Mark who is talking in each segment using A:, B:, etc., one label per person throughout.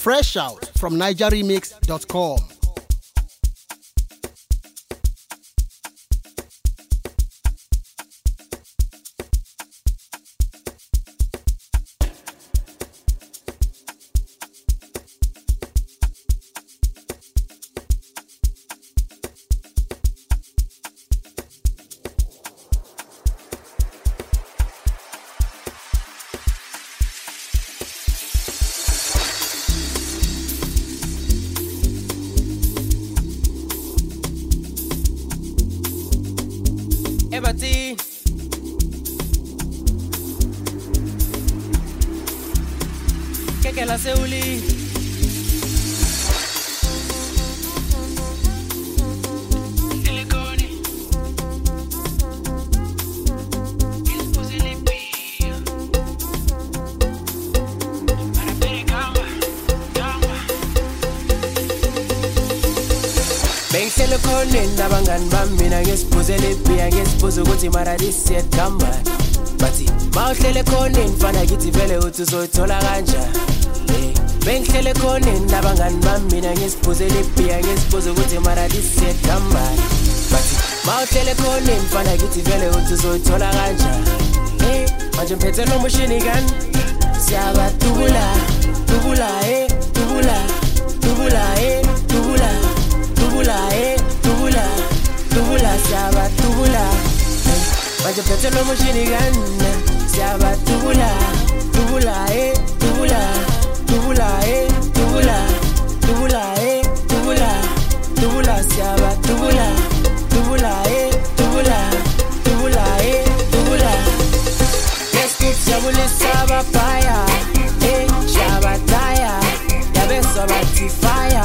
A: Fresh out from nigeremix.com.
B: Ebati Keke la seuli
C: Bengisele khona nabangani bami mina ngesibuze lebiya ngesibuze ukuthi mara lisiyedamba bathi mawuhlele khona mfana kithi vele uthi uzothola kanjani bengihlele khona nabangani bami mina ngesibuze lebiya ngesibuze ukuthi mara lisiyedamba bathi mawuhlele khona mfana kithi vele uthi uzothola kanjani manje mphethe lo mushini kan siyabatubula tubula tubula tubula tubula tubula tubula tubula siyaba tubula manje phethe lo mushini kan siyaba tubula tubula tubula tubula tubula tubula tubula tubula siyaba tubula tubula tubula tubula tubula Yesikujabulisa abafaya shabataya yabeswa bathi fire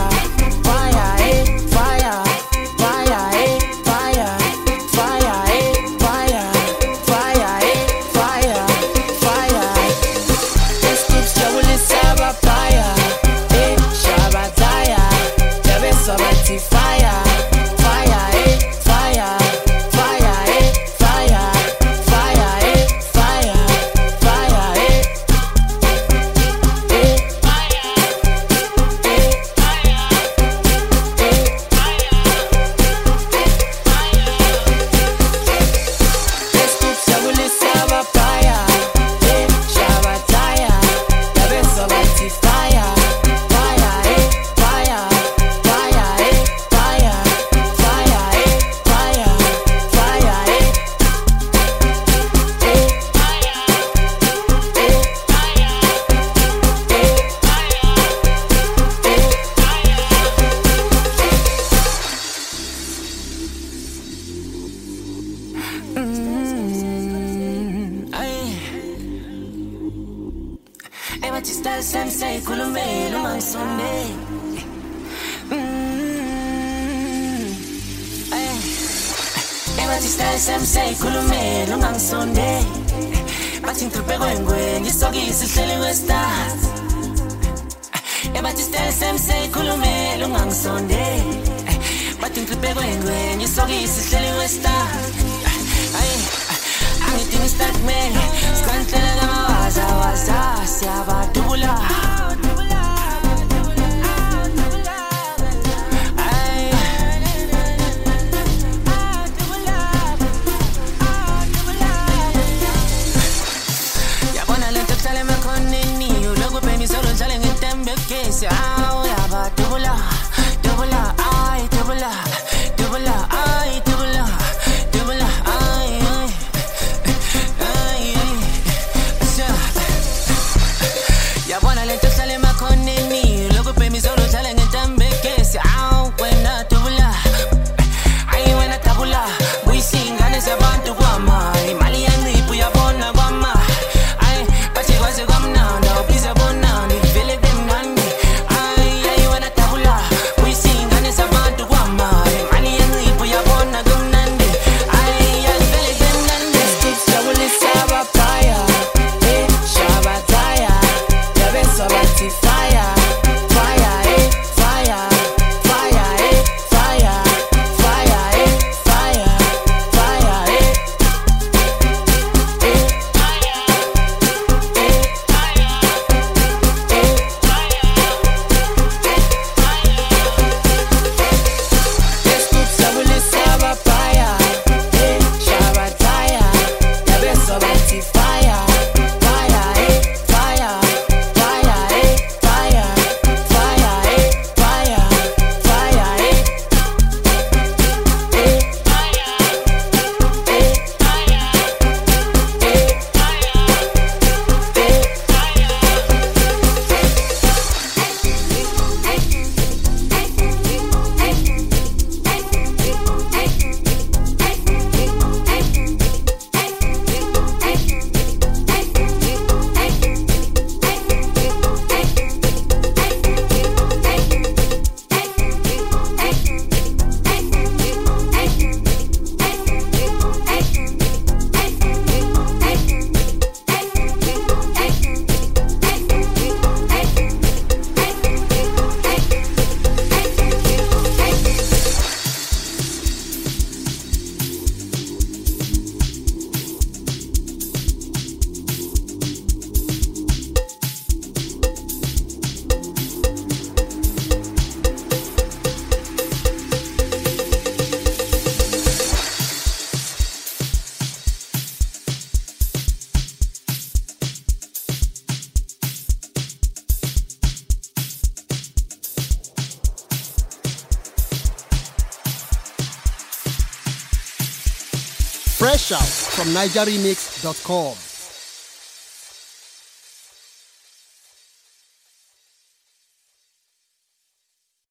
A: Fresh out from NigerRemix.com.